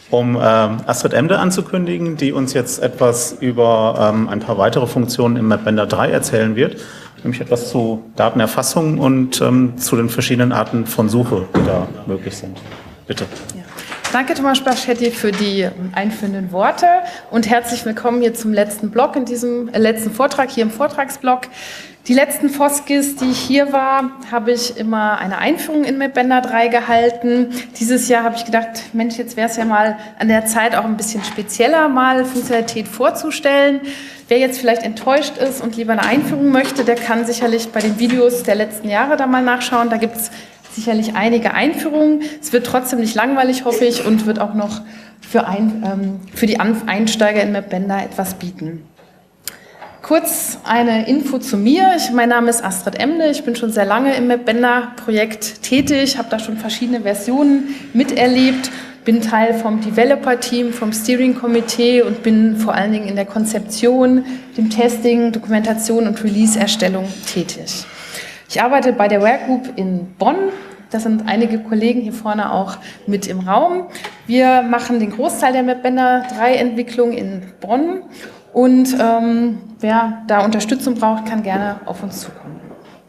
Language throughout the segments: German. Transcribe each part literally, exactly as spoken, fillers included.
um ähm, Astrid Emde anzukündigen, die uns jetzt etwas über ähm, ein paar weitere Funktionen im MapBender drei erzählen wird, nämlich etwas zu Datenerfassung und ähm, zu den verschiedenen Arten von Suche, die da möglich sind. Bitte. Ja. Danke, Thomas Spaschetti, für die einführenden Worte und herzlich willkommen hier zum letzten Blog in diesem äh, letzten Vortrag hier im Vortragsblock. Die letzten Foskis, die ich hier war, habe ich immer eine Einführung in MapBender drei gehalten. Dieses Jahr habe ich gedacht, Mensch, jetzt wäre es ja mal an der Zeit, auch ein bisschen spezieller mal Funktionalität vorzustellen. Wer jetzt vielleicht enttäuscht ist und lieber eine Einführung möchte, der kann sicherlich bei den Videos der letzten Jahre da mal nachschauen. Da gibt es sicherlich einige Einführungen. Es wird trotzdem nicht langweilig, hoffe ich, und wird auch noch für, ein, ähm, für die Einsteiger in MapBender etwas bieten. Kurz eine Info zu mir. Ich, mein Name ist Astrid Emde. Ich bin schon sehr lange im MapBender-Projekt tätig, habe da schon verschiedene Versionen miterlebt, bin Teil vom Developer-Team, vom Steering-Komitee und bin vor allen Dingen in der Konzeption, dem Testing, Dokumentation und Release-Erstellung tätig. Ich arbeite bei der Workgroup in Bonn. Da sind einige Kollegen hier vorne auch mit im Raum. Wir machen den Großteil der MapBender drei Entwicklung in Bonn. Und ähm, wer da Unterstützung braucht, kann gerne auf uns zukommen.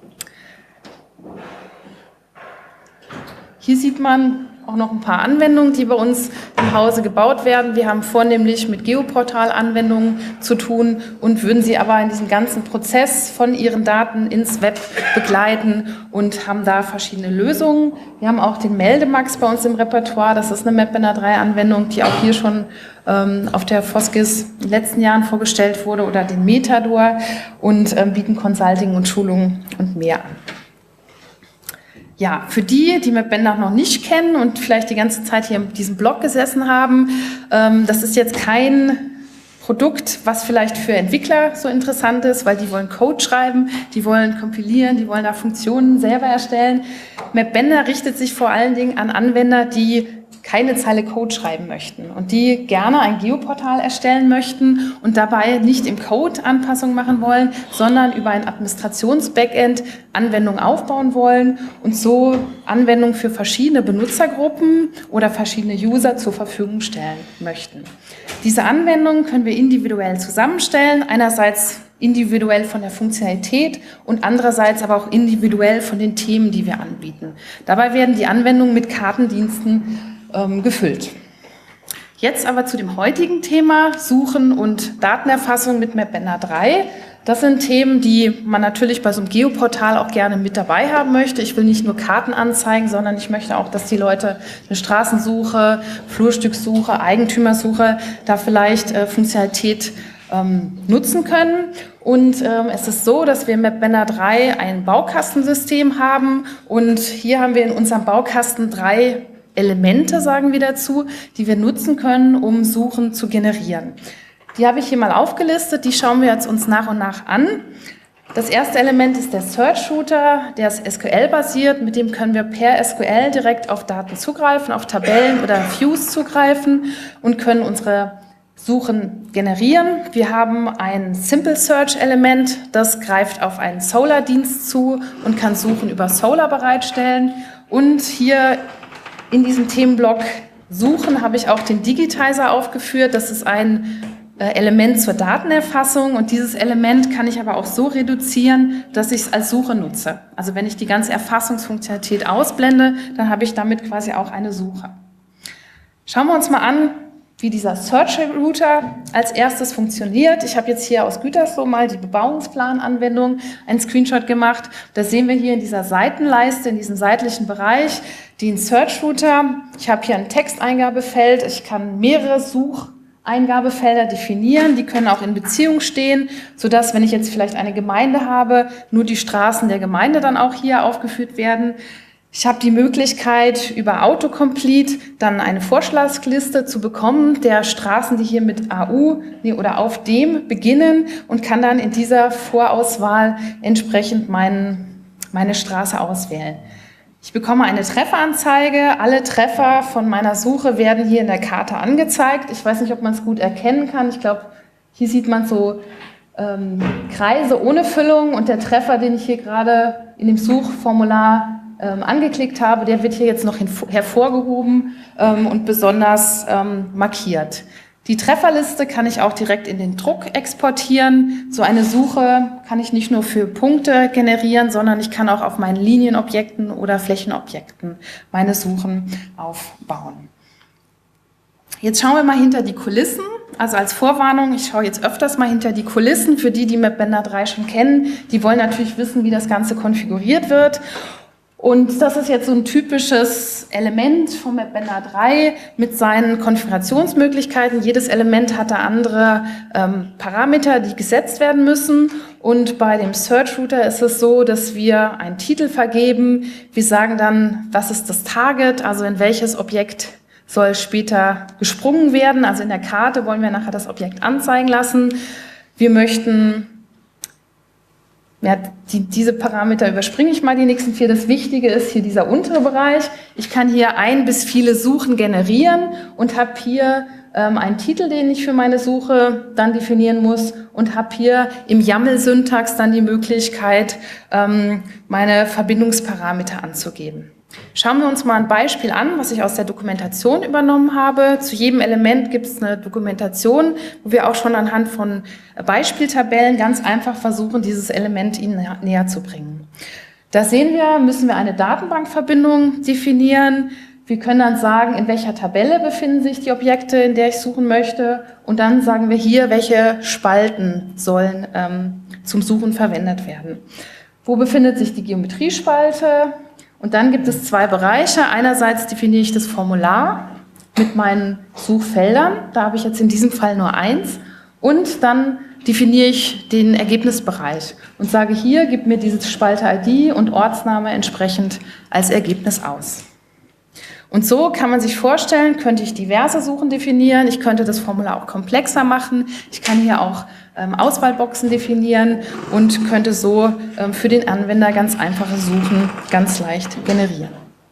Hier sieht man auch noch ein paar Anwendungen, die bei uns im Hause gebaut werden. Wir haben vornehmlich mit Geoportal-Anwendungen zu tun und würden Sie aber in diesem ganzen Prozess von Ihren Daten ins Web begleiten und haben da verschiedene Lösungen. Wir haben auch den Meldemax bei uns im Repertoire. Das ist eine MapBender drei Anwendung, die auch hier schon ähm, auf der Foskis in den letzten Jahren vorgestellt wurde, oder den Metador, und ähm, bieten Consulting und Schulungen und mehr an. Ja, für die, die MapBender noch nicht kennen und vielleicht die ganze Zeit hier in diesem Blog gesessen haben, ähm, das ist jetzt kein Produkt, was vielleicht für Entwickler so interessant ist, weil die wollen Code schreiben, die wollen kompilieren, die wollen da Funktionen selber erstellen. MapBender richtet sich vor allen Dingen an Anwender, die keine Zeile Code schreiben möchten und die gerne ein Geoportal erstellen möchten und dabei nicht im Code Anpassungen machen wollen, sondern über ein Administrations-Backend Anwendungen aufbauen wollen und so Anwendungen für verschiedene Benutzergruppen oder verschiedene User zur Verfügung stellen möchten. Diese Anwendungen können wir individuell zusammenstellen, einerseits individuell von der Funktionalität und andererseits aber auch individuell von den Themen, die wir anbieten. Dabei werden die Anwendungen mit Kartendiensten ähm, gefüllt. Jetzt aber zu dem heutigen Thema Suchen und Datenerfassung mit MapBender drei. Das sind Themen, die man natürlich bei so einem Geoportal auch gerne mit dabei haben möchte. Ich will nicht nur Karten anzeigen, sondern ich möchte auch, dass die Leute eine Straßensuche, Flurstücksuche, Eigentümersuche da vielleicht äh, Funktionalität ähm, nutzen können. Und ähm, es ist so, dass wir in MapBender drei ein Baukastensystem haben und hier haben wir in unserem Baukasten drei Elemente, sagen wir dazu, die wir nutzen können, um Suchen zu generieren. Die habe ich hier mal aufgelistet, die schauen wir jetzt uns nach und nach an. Das erste Element ist der Search Router, der ist S Q L-basiert, mit dem können wir per S Q L direkt auf Daten zugreifen, auf Tabellen oder Views zugreifen und können unsere Suchen generieren. Wir haben ein Simple Search Element, das greift auf einen Solr-Dienst zu und kann Suchen über Solr bereitstellen. Und hier in diesem Themenblock Suchen habe ich auch den Digitizer aufgeführt. Das ist ein Element zur Datenerfassung und dieses Element kann ich aber auch so reduzieren, dass ich es als Suche nutze. Also wenn ich die ganze Erfassungsfunktionalität ausblende, dann habe ich damit quasi auch eine Suche. Schauen wir uns mal an, wie dieser Search Router als erstes funktioniert. Ich habe jetzt hier aus Gütersloh mal die Bebauungsplananwendung einen Screenshot gemacht. Da sehen wir hier in dieser Seitenleiste, in diesem seitlichen Bereich, den Search Router. Ich habe hier ein Texteingabefeld. Ich kann mehrere Sucheingabefelder definieren. Die können auch in Beziehung stehen, sodass, wenn ich jetzt vielleicht eine Gemeinde habe, nur die Straßen der Gemeinde dann auch hier aufgeführt werden. Ich habe die Möglichkeit, über Autocomplete dann eine Vorschlagsliste zu bekommen der Straßen, die hier mit A U nee, oder auf dem beginnen und kann dann in dieser Vorauswahl entsprechend mein, meine Straße auswählen. Ich bekomme eine Trefferanzeige. Alle Treffer von meiner Suche werden hier in der Karte angezeigt. Ich weiß nicht, ob man es gut erkennen kann. Ich glaube, hier sieht man so ähm, Kreise ohne Füllung und der Treffer, den ich hier gerade in dem Suchformular ähm, angeklickt habe, der wird hier jetzt noch hervorgehoben ähm, und besonders ähm, markiert. Die Trefferliste kann ich auch direkt in den Druck exportieren. So eine Suche kann ich nicht nur für Punkte generieren, sondern ich kann auch auf meinen Linienobjekten oder Flächenobjekten meine Suchen aufbauen. Jetzt schauen wir mal hinter die Kulissen. Also als Vorwarnung, ich schaue jetzt öfters mal hinter die Kulissen. Für die, die MapBender drei schon kennen, die wollen natürlich wissen, wie das Ganze konfiguriert wird. Und das ist jetzt so ein typisches Element von MapBender drei mit seinen Konfigurationsmöglichkeiten. Jedes Element hat da andere ähm, Parameter, die gesetzt werden müssen. Und bei dem Search Router ist es so, dass wir einen Titel vergeben. Wir sagen dann, was ist das Target, also in welches Objekt soll später gesprungen werden. Also in der Karte wollen wir nachher das Objekt anzeigen lassen. Wir möchten... Ja, die, diese Parameter überspringe ich mal, die nächsten vier. Das Wichtige ist hier dieser untere Bereich. Ich kann hier ein bis viele Suchen generieren und habe hier ähm, einen Titel, den ich für meine Suche dann definieren muss und habe hier im YAML-Syntax dann die Möglichkeit, ähm, meine Verbindungsparameter anzugeben. Schauen wir uns mal ein Beispiel an, was ich aus der Dokumentation übernommen habe. Zu jedem Element gibt es eine Dokumentation, wo wir auch schon anhand von Beispieltabellen ganz einfach versuchen, dieses Element Ihnen näher zu bringen. Da sehen wir, müssen wir eine Datenbankverbindung definieren. Wir können dann sagen, in welcher Tabelle befinden sich die Objekte, in der ich suchen möchte. Und dann sagen wir hier, welche Spalten sollen ähm, zum Suchen verwendet werden. Wo befindet sich die Geometriespalte? Und dann gibt es zwei Bereiche. Einerseits definiere ich das Formular mit meinen Suchfeldern. Da habe ich jetzt in diesem Fall nur eins. Und dann definiere ich den Ergebnisbereich und sage hier, gib mir diese Spalte I D und Ortsname entsprechend als Ergebnis aus. Und so kann man sich vorstellen, könnte ich diverse Suchen definieren. Ich könnte das Formular auch komplexer machen. Ich kann hier auch ähm, Auswahlboxen definieren und könnte so ähm, für den Anwender ganz einfache Suchen ganz leicht generieren.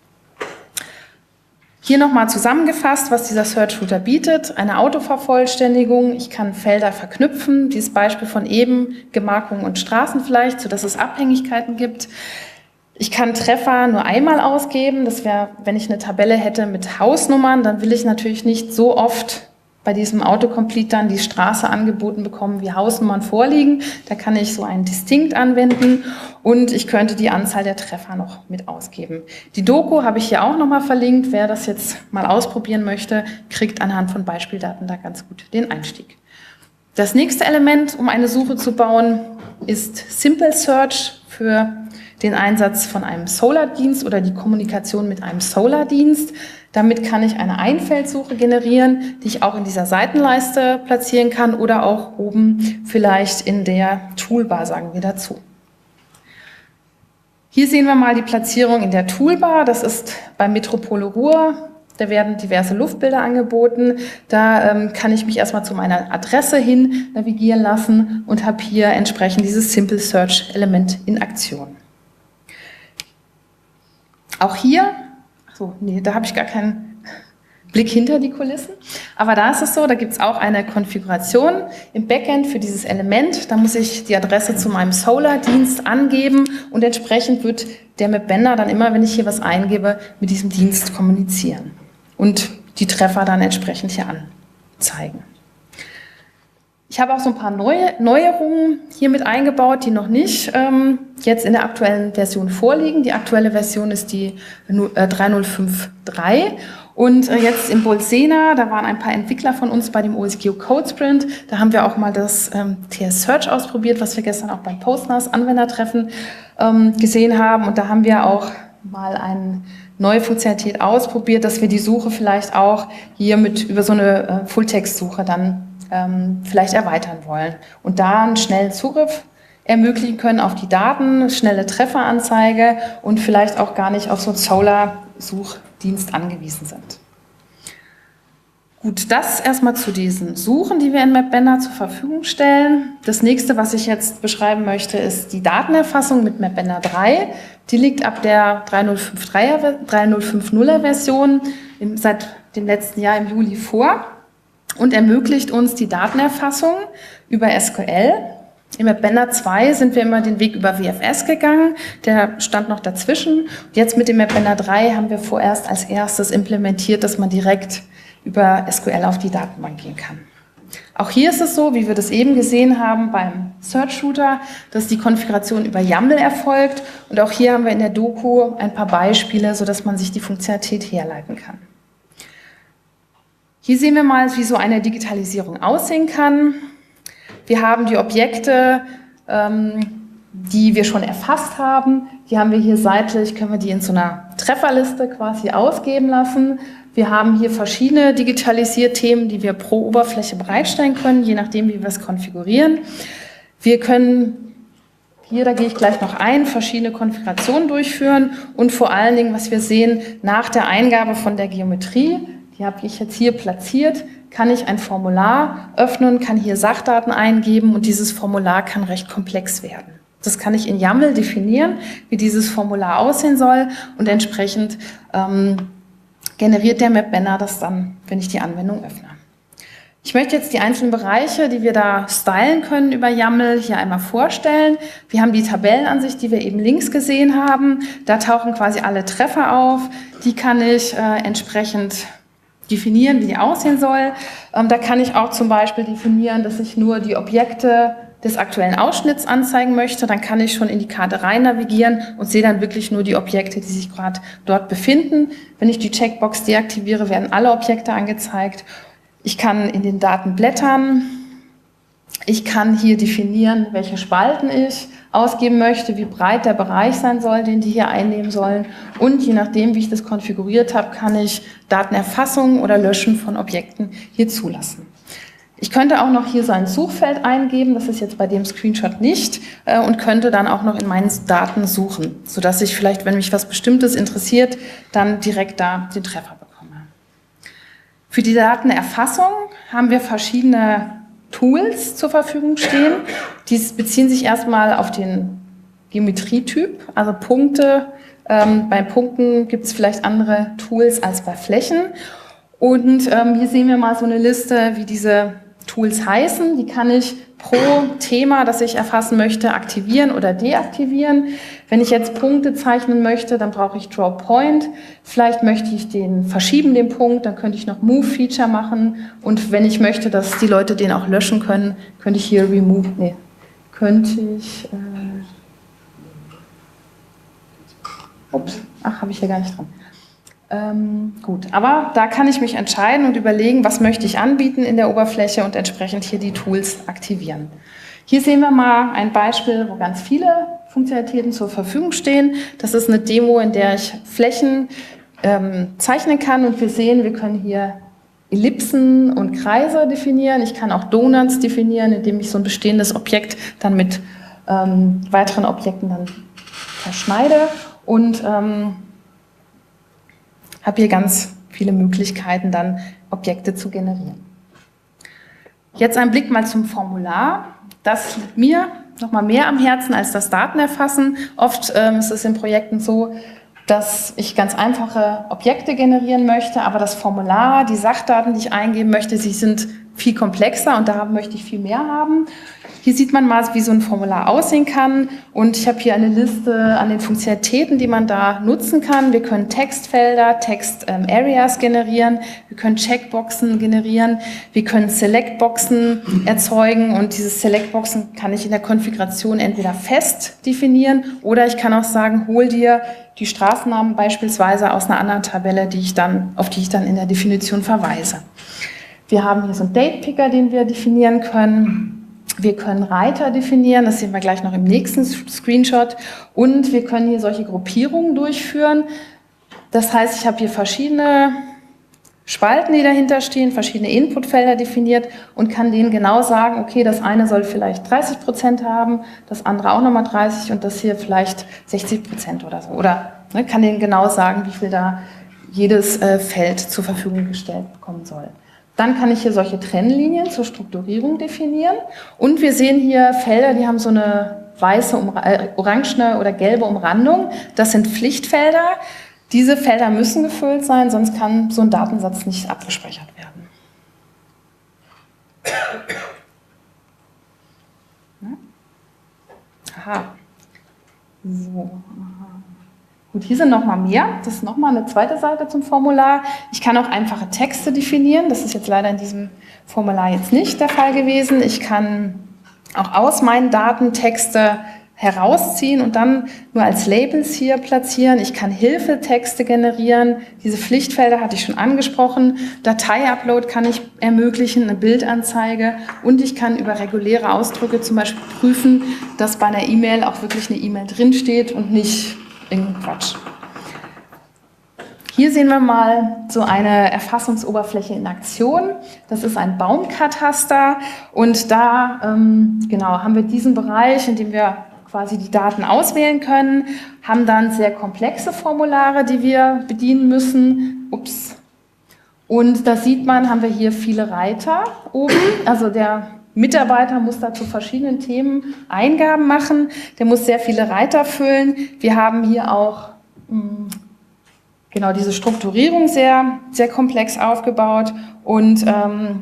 Hier nochmal zusammengefasst, was dieser Search Router bietet. Eine Autovervollständigung. Ich kann Felder verknüpfen. Dieses Beispiel von eben, Gemarkungen und Straßen vielleicht, sodass es Abhängigkeiten gibt. Ich kann Treffer nur einmal ausgeben. Das wäre, wenn ich eine Tabelle hätte mit Hausnummern, dann will ich natürlich nicht so oft bei diesem Autocomplete dann die Straße angeboten bekommen, wie Hausnummern vorliegen. Da kann ich so einen Distinct anwenden und ich könnte die Anzahl der Treffer noch mit ausgeben. Die Doku habe ich hier auch nochmal verlinkt. Wer das jetzt mal ausprobieren möchte, kriegt anhand von Beispieldaten da ganz gut den Einstieg. Das nächste Element, um eine Suche zu bauen, ist Simple Search für den Einsatz von einem Solar-Dienst oder die Kommunikation mit einem Solar-Dienst. Damit kann ich eine Einfeldsuche generieren, die ich auch in dieser Seitenleiste platzieren kann oder auch oben vielleicht in der Toolbar, sagen wir dazu. Hier sehen wir mal die Platzierung in der Toolbar. Das ist bei Metropole Ruhr. Da werden diverse Luftbilder angeboten. Da ähm, kann ich mich erstmal zu meiner Adresse hin navigieren lassen und habe hier entsprechend dieses Simple Search Element in Aktion. Auch hier, so, nee, da habe ich gar keinen Blick hinter die Kulissen, aber da ist es so, da gibt es auch eine Konfiguration im Backend für dieses Element. Da muss ich die Adresse zu meinem Solar-Dienst angeben und entsprechend wird der MapBender dann immer, wenn ich hier was eingebe, mit diesem Dienst kommunizieren und die Treffer dann entsprechend hier anzeigen. Ich habe auch so ein paar neue Neuerungen hier mit eingebaut, die noch nicht ähm, jetzt in der aktuellen Version vorliegen. Die aktuelle Version ist die äh, drei null fünf drei und äh, jetzt im Bolsena, da waren ein paar Entwickler von uns bei dem O S G E O Code Sprint. Da haben wir auch mal das ähm, T S Search ausprobiert, was wir gestern auch beim Postnas Anwendertreffen ähm, gesehen haben. Und da haben wir auch mal eine neue Funktionalität ausprobiert, dass wir die Suche vielleicht auch hier mit über so eine äh, Fulltext-Suche dann ähm, vielleicht erweitern wollen und da einen schnellen Zugriff ermöglichen können auf die Daten, schnelle Trefferanzeige und vielleicht auch gar nicht auf so einen Solar-Suchdienst angewiesen sind. Gut, das erstmal zu diesen Suchen, die wir in MapBender zur Verfügung stellen. Das nächste, was ich jetzt beschreiben möchte, ist die Datenerfassung mit MapBender drei. Die liegt ab der drei null fünf null Version im, seit dem letzten Jahr im Juli vor und ermöglicht uns die Datenerfassung über S Q L. Im MapBender zwei sind wir immer den Weg über W F S gegangen, der stand noch dazwischen. Und jetzt mit dem MapBender drei haben wir vorerst als erstes implementiert, dass man direkt über S Q L auf die Datenbank gehen kann. Auch hier ist es so, wie wir das eben gesehen haben beim Search Router, dass die Konfiguration über YAML erfolgt. Und auch hier haben wir in der Doku ein paar Beispiele, sodass man sich die Funktionalität herleiten kann. Hier sehen wir mal, wie so eine Digitalisierung aussehen kann. Wir haben die Objekte, ähm, die wir schon erfasst haben. Die haben wir hier seitlich, können wir die in so einer Trefferliste quasi ausgeben lassen. Wir haben hier verschiedene digitalisierte Themen, die wir pro Oberfläche bereitstellen können, je nachdem, wie wir es konfigurieren. Wir können hier, da gehe ich gleich noch ein, verschiedene Konfigurationen durchführen und vor allen Dingen, was wir sehen, nach der Eingabe von der Geometrie, die habe ich jetzt hier platziert, kann ich ein Formular öffnen, kann hier Sachdaten eingeben und dieses Formular kann recht komplex werden. Das kann ich in YAML definieren, wie dieses Formular aussehen soll und entsprechend ähm, generiert der MapBender das dann, wenn ich die Anwendung öffne. Ich möchte jetzt die einzelnen Bereiche, die wir da stylen können über YAML, hier einmal vorstellen. Wir haben die Tabellenansicht, die wir eben links gesehen haben. Da tauchen quasi alle Treffer auf. Die kann ich äh, entsprechend definieren, wie die aussehen soll. Ähm, da kann ich auch zum Beispiel definieren, dass ich nur die Objekte des aktuellen Ausschnitts anzeigen möchte. Dann kann ich schon in die Karte rein navigieren und sehe dann wirklich nur die Objekte, die sich gerade dort befinden. Wenn ich die Checkbox deaktiviere, werden alle Objekte angezeigt. Ich kann in den Daten blättern. Ich kann hier definieren, welche Spalten ich ausgeben möchte, wie breit der Bereich sein soll, den die hier einnehmen sollen. Und je nachdem, wie ich das konfiguriert habe, kann ich Datenerfassung oder Löschen von Objekten hier zulassen. Ich könnte auch noch hier so ein Suchfeld eingeben, das ist jetzt bei dem Screenshot nicht, äh, und könnte dann auch noch in meinen Daten suchen, sodass ich vielleicht, wenn mich was Bestimmtes interessiert, dann direkt da den Treffer bekomme. Für die Datenerfassung haben wir verschiedene Tools zur Verfügung stehen. Die beziehen sich erstmal auf den Geometrietyp, also Punkte. Ähm, bei Punkten gibt es vielleicht andere Tools als bei Flächen. Und ähm, hier sehen wir mal so eine Liste, wie diese Tools heißen. Die kann ich pro Thema, das ich erfassen möchte, aktivieren oder deaktivieren. Wenn ich jetzt Punkte zeichnen möchte, dann brauche ich Draw Point. Vielleicht möchte ich den verschieben, den Punkt, dann könnte ich noch Move Feature machen. Und wenn ich möchte, dass die Leute den auch löschen können, könnte ich hier Remove, nee, könnte ich, äh, ups, ach, habe ich hier gar nicht dran. Ähm, gut, aber da kann ich mich entscheiden und überlegen, was möchte ich anbieten in der Oberfläche und entsprechend hier die Tools aktivieren. Hier sehen wir mal ein Beispiel, wo ganz viele Funktionalitäten zur Verfügung stehen. Das ist eine Demo, in der ich Flächen ähm, zeichnen kann und wir sehen, wir können hier Ellipsen und Kreise definieren. Ich kann auch Donuts definieren, indem ich so ein bestehendes Objekt dann mit ähm, weiteren Objekten dann verschneide und ähm, habe hier ganz viele Möglichkeiten, dann Objekte zu generieren. Jetzt ein Blick mal zum Formular. Das liegt mir noch mal mehr am Herzen als das Datenerfassen. Oft ähm, ist es in Projekten so, dass ich ganz einfache Objekte generieren möchte, aber das Formular, die Sachdaten, die ich eingeben möchte, sie sind viel komplexer und da möchte ich viel mehr haben. Hier sieht man mal, wie so ein Formular aussehen kann und ich habe hier eine Liste an den Funktionalitäten, die man da nutzen kann. Wir können Textfelder, Text-Areas generieren, wir können Checkboxen generieren, wir können Selectboxen erzeugen und diese Selectboxen kann ich in der Konfiguration entweder fest definieren oder ich kann auch sagen, hol dir die Straßennamen beispielsweise aus einer anderen Tabelle, die ich dann, auf die ich dann in der Definition verweise. Wir haben hier so einen Date-Picker, den wir definieren können. Wir können Reiter definieren, das sehen wir gleich noch im nächsten Screenshot. Und wir können hier solche Gruppierungen durchführen. Das heißt, ich habe hier verschiedene Spalten, die dahinter stehen, verschiedene Inputfelder definiert und kann denen genau sagen, okay, das eine soll vielleicht dreißig Prozent haben, das andere auch nochmal dreißig und das hier vielleicht sechzig Prozent oder so. Oder ne, kann denen genau sagen, wie viel da jedes äh, Feld zur Verfügung gestellt bekommen soll. Dann kann ich hier solche Trennlinien zur Strukturierung definieren. Und wir sehen hier Felder, die haben so eine weiße, äh, orangene oder gelbe Umrandung. Das sind Pflichtfelder. Diese Felder müssen gefüllt sein, sonst kann so ein Datensatz nicht abgespeichert werden. Aha. So. Gut, hier sind nochmal mehr. Das ist nochmal eine zweite Seite zum Formular. Ich kann auch einfache Texte definieren. Das ist jetzt leider in diesem Formular jetzt nicht der Fall gewesen. Ich kann auch aus meinen Daten Texte herausziehen und dann nur als Labels hier platzieren. Ich kann Hilfetexte generieren. Diese Pflichtfelder hatte ich schon angesprochen. Datei-Upload kann ich ermöglichen, eine Bildanzeige. Und ich kann über reguläre Ausdrücke zum Beispiel prüfen, dass bei einer E-Mail auch wirklich eine E-Mail drinsteht und nicht irgendein Quatsch. Hier sehen wir mal so eine Erfassungsoberfläche in Aktion. Das ist ein Baumkataster und da ähm, genau, haben wir diesen Bereich, in dem wir quasi die Daten auswählen können, haben dann sehr komplexe Formulare, die wir bedienen müssen. Ups. Und da sieht man, haben wir hier viele Reiter oben. Also der Mitarbeiter muss da zu verschiedenen Themen Eingaben machen. Der muss sehr viele Reiter füllen. Wir haben hier auch mh, genau diese Strukturierung sehr, sehr komplex aufgebaut und, ähm,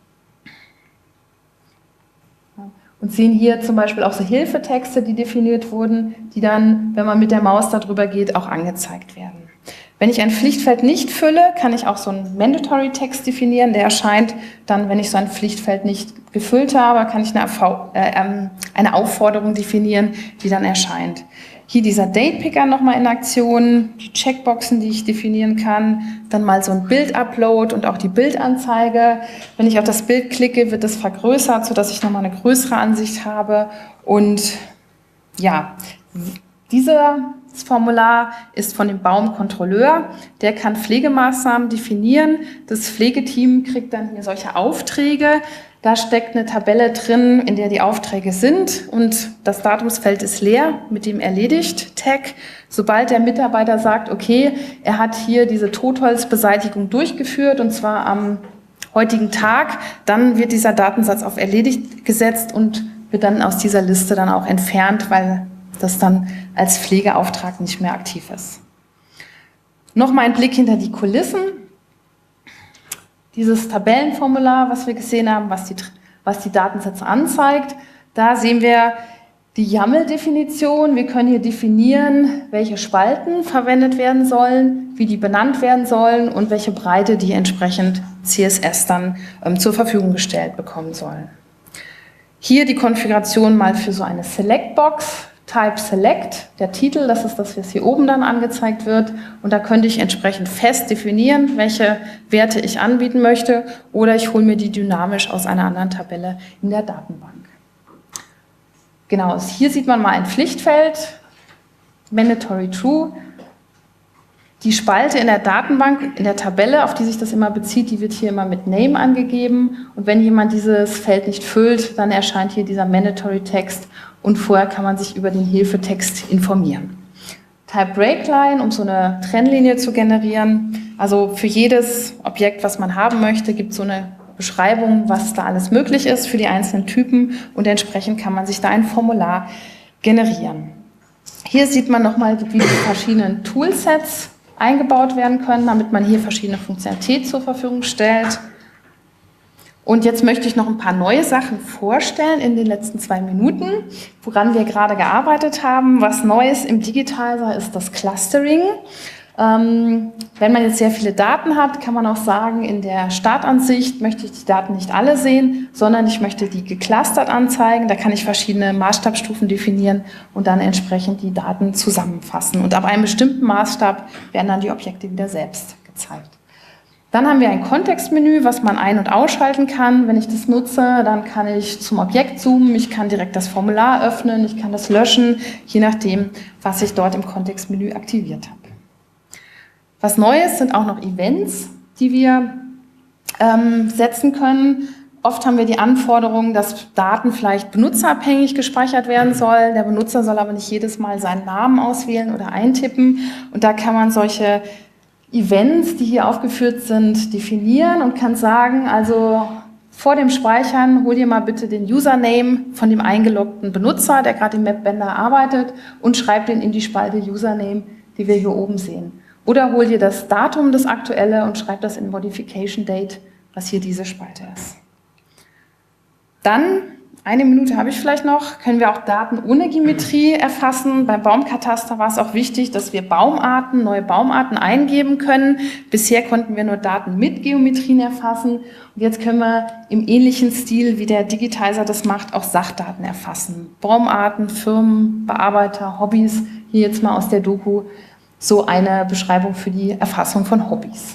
und sehen hier zum Beispiel auch so Hilfetexte, die definiert wurden, die dann, wenn man mit der Maus darüber geht, auch angezeigt werden. Wenn ich ein Pflichtfeld nicht fülle, kann ich auch so einen Mandatory-Text definieren. Der erscheint dann, wenn ich so ein Pflichtfeld nicht gefüllt habe, kann ich eine, äh, eine Aufforderung definieren, die dann erscheint. Hier dieser Date-Picker nochmal in Aktion, die Checkboxen, die ich definieren kann, dann mal so ein Bild-Upload und auch die Bildanzeige. Wenn ich auf das Bild klicke, wird das vergrößert, sodass ich nochmal eine größere Ansicht habe. Und ja, dieses Formular ist von dem Baumkontrolleur. Der kann Pflegemaßnahmen definieren. Das Pflegeteam kriegt dann hier solche Aufträge. Da steckt eine Tabelle drin, in der die Aufträge sind und das Datumsfeld ist leer mit dem Erledigt-Tag. Sobald der Mitarbeiter sagt, okay, er hat hier diese Totholzbeseitigung durchgeführt und zwar am heutigen Tag, dann wird dieser Datensatz auf Erledigt gesetzt und wird dann aus dieser Liste dann auch entfernt, weil das dann als Pflegeauftrag nicht mehr aktiv ist. Nochmal ein Blick hinter die Kulissen. Dieses Tabellenformular, was wir gesehen haben, was die, was die Datensätze anzeigt, da sehen wir die YAML-Definition. Wir können hier definieren, welche Spalten verwendet werden sollen, wie die benannt werden sollen und welche Breite die entsprechend C S S dann ähm, zur Verfügung gestellt bekommen sollen. Hier die Konfiguration mal für so eine Select-Box. Type Select, der Titel, das ist das, was hier oben dann angezeigt wird. Und da könnte ich entsprechend fest definieren, welche Werte ich anbieten möchte. Oder ich hole mir die dynamisch aus einer anderen Tabelle in der Datenbank. Genau, hier sieht man mal ein Pflichtfeld, Mandatory True. Die Spalte in der Datenbank, in der Tabelle, auf die sich das immer bezieht, die wird hier immer mit Name angegeben. Und wenn jemand dieses Feld nicht füllt, dann erscheint hier dieser Mandatory Text. Und vorher kann man sich über den Hilfetext informieren. Type Breakline, um so eine Trennlinie zu generieren. Also für jedes Objekt, was man haben möchte, gibt es so eine Beschreibung, was da alles möglich ist für die einzelnen Typen. Und entsprechend kann man sich da ein Formular generieren. Hier sieht man nochmal, wie die verschiedenen Toolsets eingebaut werden können, damit man hier verschiedene Funktionalitäten zur Verfügung stellt. Und jetzt möchte ich noch ein paar neue Sachen vorstellen in den letzten zwei Minuten, woran wir gerade gearbeitet haben. Was Neues im Digitizer ist das Clustering. Ähm, wenn man jetzt sehr viele Daten hat, kann man auch sagen, in der Startansicht möchte ich die Daten nicht alle sehen, sondern ich möchte die geclustert anzeigen. Da kann ich verschiedene Maßstabsstufen definieren und dann entsprechend die Daten zusammenfassen. Und ab einem bestimmten Maßstab werden dann die Objekte wieder selbst gezeigt. Dann haben wir ein Kontextmenü, was man ein- und ausschalten kann. Wenn ich das nutze, dann kann ich zum Objekt zoomen, ich kann direkt das Formular öffnen, ich kann das löschen, je nachdem, was ich dort im Kontextmenü aktiviert habe. Was Neues sind auch noch Events, die wir ähm, setzen können. Oft haben wir die Anforderung, dass Daten vielleicht benutzerabhängig gespeichert werden sollen. Der Benutzer soll aber nicht jedes Mal seinen Namen auswählen oder eintippen. Und da kann man solche Events, die hier aufgeführt sind, definieren und kann sagen, also vor dem Speichern hol dir mal bitte den Username von dem eingeloggten Benutzer, der gerade im Mapbender arbeitet, und schreib den in die Spalte Username, die wir hier oben sehen. Oder hol dir das Datum, das aktuelle, und schreib das in Modification Date, was hier diese Spalte ist. Dann Eine Minute habe ich vielleicht noch. Können wir auch Daten ohne Geometrie erfassen? Beim Baumkataster war es auch wichtig, dass wir Baumarten, neue Baumarten eingeben können. Bisher konnten wir nur Daten mit Geometrien erfassen. Und jetzt können wir im ähnlichen Stil, wie der Digitizer das macht, auch Sachdaten erfassen. Baumarten, Firmen, Bearbeiter, Hobbys. Hier jetzt mal aus der Doku so eine Beschreibung für die Erfassung von Hobbys.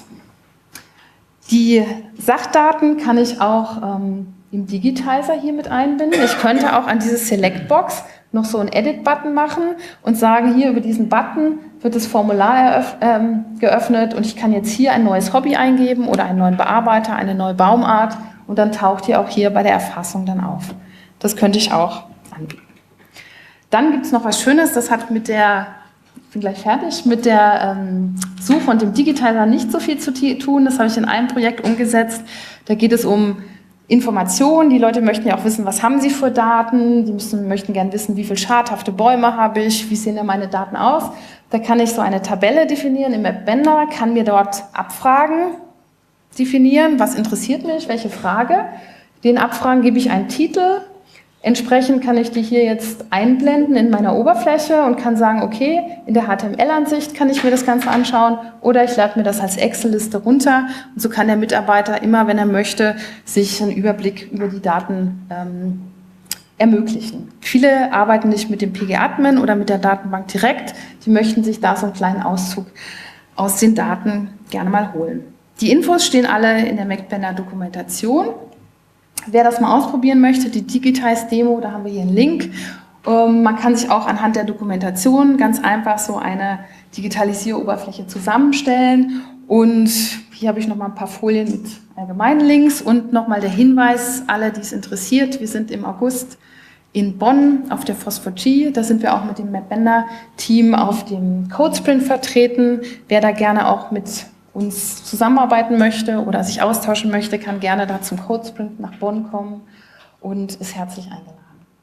Die Sachdaten kann ich auch ähm, im Digitizer hier mit einbinden. Ich könnte auch an diese Select-Box noch so einen Edit-Button machen und sagen, hier über diesen Button wird das Formular ähm, geöffnet und ich kann jetzt hier ein neues Hobby eingeben oder einen neuen Bearbeiter, eine neue Baumart und dann taucht die auch hier bei der Erfassung dann auf. Das könnte ich auch anbieten. Dann gibt es noch was Schönes, das hat mit der, ich bin gleich fertig, mit der ähm, Suche und dem Digitizer nicht so viel zu tun. Das habe ich in einem Projekt umgesetzt. Da geht es um Informationen. Die Leute möchten ja auch wissen, was haben sie für Daten. Die müssen, möchten gerne wissen, wie viele schadhafte Bäume habe ich, wie sehen denn meine Daten aus. Da kann ich so eine Tabelle definieren im Mapbender, kann mir dort Abfragen definieren, was interessiert mich, welche Frage. Den Abfragen gebe ich einen Titel. Entsprechend kann ich die hier jetzt einblenden in meiner Oberfläche und kann sagen, okay, in der H T M L-Ansicht kann ich mir das Ganze anschauen oder ich lade mir das als Excel-Liste runter und so kann der Mitarbeiter immer, wenn er möchte, sich einen Überblick über die Daten ähm, ermöglichen. Viele arbeiten nicht mit dem P G-Admin oder mit der Datenbank direkt, die möchten sich da so einen kleinen Auszug aus den Daten gerne mal holen. Die Infos stehen alle in der Mapbender-Dokumentation. Wer das mal ausprobieren möchte, die Digitize-Demo, da haben wir hier einen Link. Ähm, man kann sich auch anhand der Dokumentation ganz einfach so eine Digitalisieroberfläche zusammenstellen. Und hier habe ich noch mal ein paar Folien mit allgemeinen Links und nochmal der Hinweis, alle, die es interessiert, wir sind im August in Bonn auf der Phosphor G. Da sind wir auch mit dem Mapbender-Team auf dem Codesprint vertreten. Wer da gerne auch mit uns zusammenarbeiten möchte oder sich austauschen möchte, kann gerne da zum Codesprint nach Bonn kommen und ist herzlich eingeladen.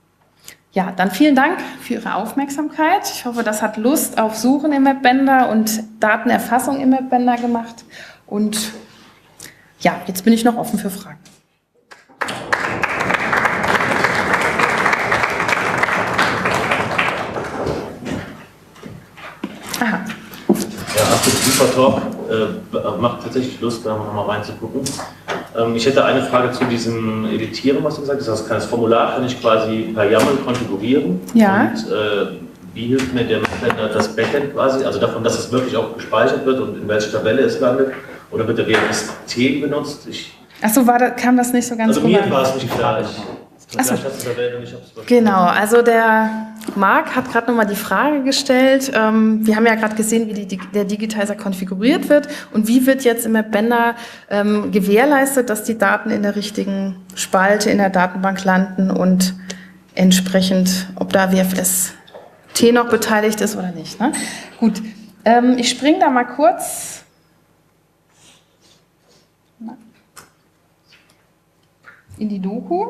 Ja, dann vielen Dank für Ihre Aufmerksamkeit. Ich hoffe, das hat Lust auf Suchen im Mapbender und Datenerfassung im Mapbender gemacht. Und ja, jetzt bin ich noch offen für Fragen. Aha. Ja, absolut super Talk. Äh, macht tatsächlich Lust, da noch mal reinzugucken. Ähm, ich hätte eine Frage zu diesem Editieren, was du gesagt hast. Das, das Formular kann ich quasi per YAML konfigurieren. Ja. Und äh, wie hilft mir der Mapbender das Backend quasi? Also davon, dass es wirklich auch gespeichert wird und in welcher Tabelle es landet? Oder wird der W M S-T benutzt? Ich, Achso, war da, kam das nicht so ganz Also rüber? mir war es nicht klar. Ich, Achso. hast du Tabelle und ich hab's verstanden. Genau, also der Marc hat gerade nochmal die Frage gestellt. Ähm, wir haben ja gerade gesehen, wie die, der Digitizer konfiguriert wird und wie wird jetzt im Mapbender ähm, gewährleistet, dass die Daten in der richtigen Spalte in der Datenbank landen und entsprechend, ob da W F S-T noch beteiligt ist oder nicht. Ne? Gut, ähm, ich springe da mal kurz. In die Doku.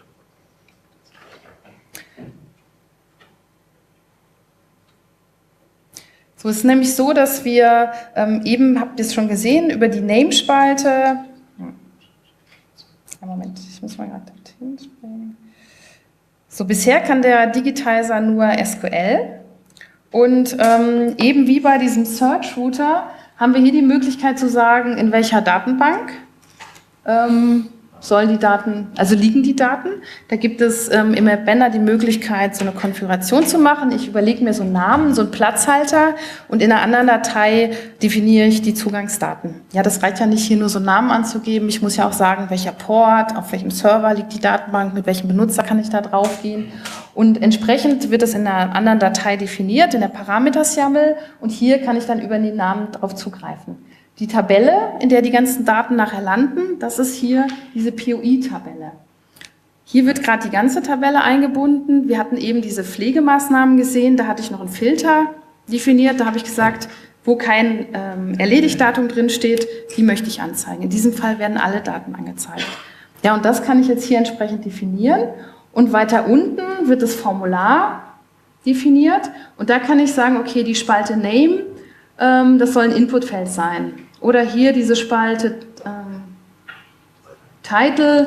So, es ist nämlich so, dass wir ähm, eben, habt ihr es schon gesehen, über die Name-Spalte, hm. Moment, ich muss mal gerade hinspringen. So, bisher kann der Digitizer nur S Q L und ähm, eben wie bei diesem Search-Router haben wir hier die Möglichkeit zu sagen, in welcher Datenbank ähm, sollen die Daten, also liegen die Daten. Da gibt es ähm, im Mapbender die Möglichkeit, so eine Konfiguration zu machen. Ich überlege mir so einen Namen, so einen Platzhalter und in einer anderen Datei definiere ich die Zugangsdaten. Ja, das reicht ja nicht, hier nur so einen Namen anzugeben. Ich muss ja auch sagen, welcher Port, auf welchem Server liegt die Datenbank, mit welchem Benutzer kann ich da drauf gehen. Und entsprechend wird es in einer anderen Datei definiert, in der Parameters-YAML. Und hier kann ich dann über den Namen drauf zugreifen. Die Tabelle, in der die ganzen Daten nachher landen, das ist hier diese P O I-Tabelle. Hier wird gerade die ganze Tabelle eingebunden. Wir hatten eben diese Pflegemaßnahmen gesehen, da hatte ich noch einen Filter definiert. Da habe ich gesagt, wo kein ähm, Erledigtdatum drin steht, die möchte ich anzeigen. In diesem Fall werden alle Daten angezeigt. Ja, und das kann ich jetzt hier entsprechend definieren. Und weiter unten wird das Formular definiert. Und da kann ich sagen, okay, die Spalte Name, ähm, das soll ein Inputfeld sein. Oder hier diese Spalte ähm, Title,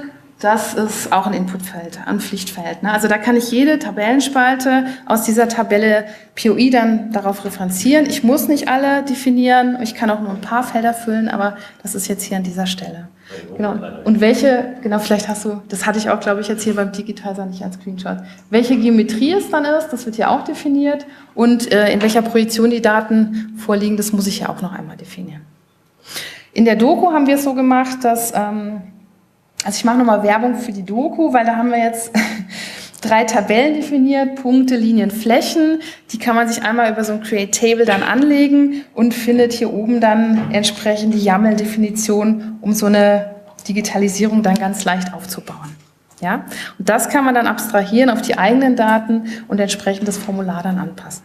das ist auch ein Inputfeld, ein Pflichtfeld. Ne? Also da kann ich jede Tabellenspalte aus dieser Tabelle P O I dann darauf referenzieren. Ich muss nicht alle definieren, ich kann auch nur ein paar Felder füllen, aber das ist jetzt hier an dieser Stelle. Genau. Und welche, genau, vielleicht hast du, das hatte ich auch, glaube ich, jetzt hier beim Digitizer nicht als Screenshot. Welche Geometrie es dann ist, das wird hier auch definiert. Und äh, in welcher Projektion die Daten vorliegen, das muss ich ja auch noch einmal definieren. In der Doku haben wir es so gemacht, dass, ähm, also ich mache nochmal Werbung für die Doku, weil da haben wir jetzt drei Tabellen definiert, Punkte, Linien, Flächen. Die kann man sich einmal über so ein Create Table dann anlegen und findet hier oben dann entsprechend die YAML-Definition, um so eine Digitalisierung dann ganz leicht aufzubauen. Ja? Und das kann man dann abstrahieren auf die eigenen Daten und entsprechend das Formular dann anpassen.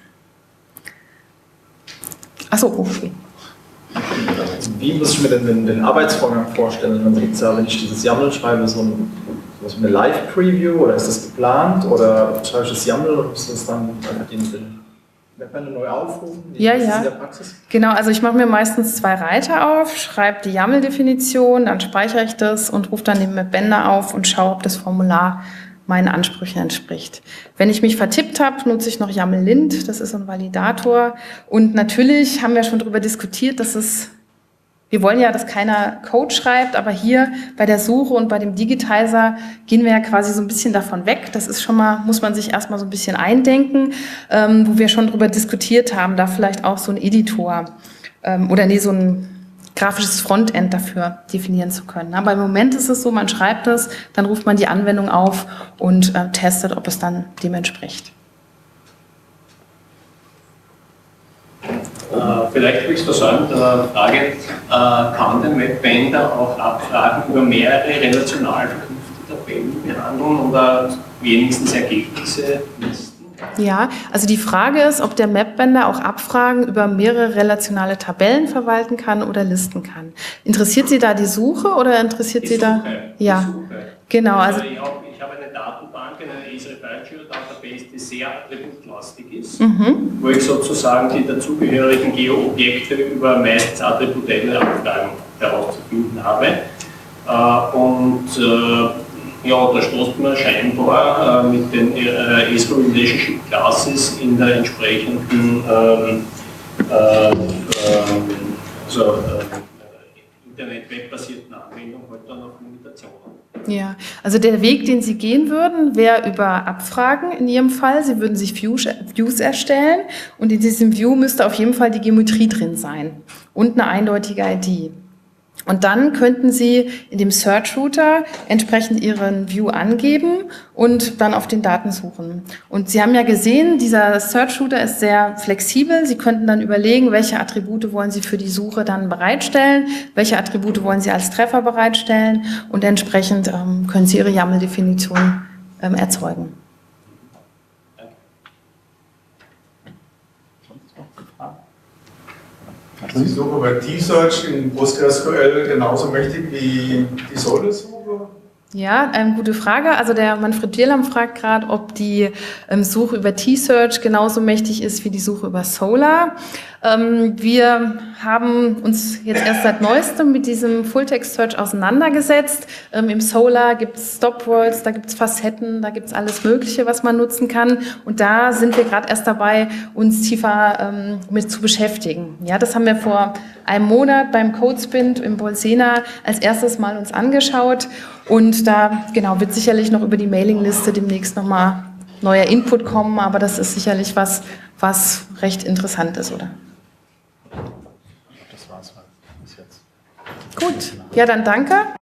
Achso, okay. Wie muss ich mir denn den, den Arbeitsvorgang vorstellen? Dann gibt es ja, wenn ich dieses YAML schreibe, so ein, so eine Live-Preview oder ist das geplant oder schreibe ich das YAML und muss das dann einfach in den Webpanel neu aufrufen? Wie Ja, ist das ja. in der Praxis? Genau, also ich mache mir meistens zwei Reiter auf, schreibe die YAML-Definition, dann speichere ich das und rufe dann den Mapbender auf und schaue, ob das Formular meinen Ansprüchen entspricht. Wenn ich mich vertippt habe, nutze ich noch YAML-Lint, das ist ein Validator. Und natürlich haben wir schon darüber diskutiert, dass es, wir wollen ja, dass keiner Code schreibt, aber hier bei der Suche und bei dem Digitizer gehen wir ja quasi so ein bisschen davon weg. Das ist schon mal, muss man sich erstmal so ein bisschen eindenken, ähm, wo wir schon darüber diskutiert haben, da vielleicht auch so ein Editor ähm, oder nee, so ein grafisches Frontend dafür definieren zu können. Aber im Moment ist es so, man schreibt es, dann ruft man die Anwendung auf und äh, testet, ob es dann dem entspricht. Äh, vielleicht will ich da sagen, äh, Frage, äh, kann der Mapbender auch Abfragen über mehrere relational verknüpfte Tabellen behandeln oder wenigstens Ergebnisse listen? Ja, also die Frage ist, ob der Mapbender auch Abfragen über mehrere relationale Tabellen verwalten kann oder listen kann. Interessiert Sie da die Suche oder interessiert Die Sie da? Suche, Ja, die Suche. genau. Also ich habe ich hab eine Datenbank, eine Esri-File Database, die sehr attributlastig ist, mhm. wo ich sozusagen die dazugehörigen Geo-Objekte über meistens attributelle Abfragen herauszufinden habe. Äh, und äh, ja, da stoßt man scheinbar äh, mit den äh, Esri Relationship Classes in der entsprechenden ähm, äh, ähm, also, äh, Internet-Web-basierten Anwendung halt dann auf Limitationen. Ja, also der Weg, den Sie gehen würden, wäre über Abfragen in Ihrem Fall. Sie würden sich Views, Views erstellen und in diesem View müsste auf jeden Fall die Geometrie drin sein und eine eindeutige I D. Und dann könnten Sie in dem Search-Router entsprechend Ihren View angeben und dann auf den Daten suchen. Und Sie haben ja gesehen, dieser Search-Router ist sehr flexibel. Sie könnten dann überlegen, welche Attribute wollen Sie für die Suche dann bereitstellen, welche Attribute wollen Sie als Treffer bereitstellen und entsprechend ähm, können Sie Ihre YAML-Definition ähm, erzeugen. Ist die Suche bei T-Search in PostgreSQL genauso mächtig wie die Solid-Suche? Ja, eine gute Frage. Also der Manfred Dierlam fragt gerade, ob die ähm, Suche über T-Search genauso mächtig ist wie die Suche über Solr. Ähm, wir haben uns jetzt erst seit Neuestem mit diesem Full-Text-Search auseinandergesetzt. Ähm, Im Solr gibt es Stopwords, da gibt es Facetten, da gibt es alles Mögliche, was man nutzen kann. Und da sind wir gerade erst dabei, uns tiefer ähm, mit zu beschäftigen. Ja, das haben wir vor einem Monat beim CodeSpint im Bolsena als erstes Mal uns angeschaut. Und da genau wird sicherlich noch über die Mailingliste demnächst nochmal neuer Input kommen, aber das ist sicherlich was, was recht interessant ist, oder? Das war's halt bis jetzt. Gut, ja dann danke.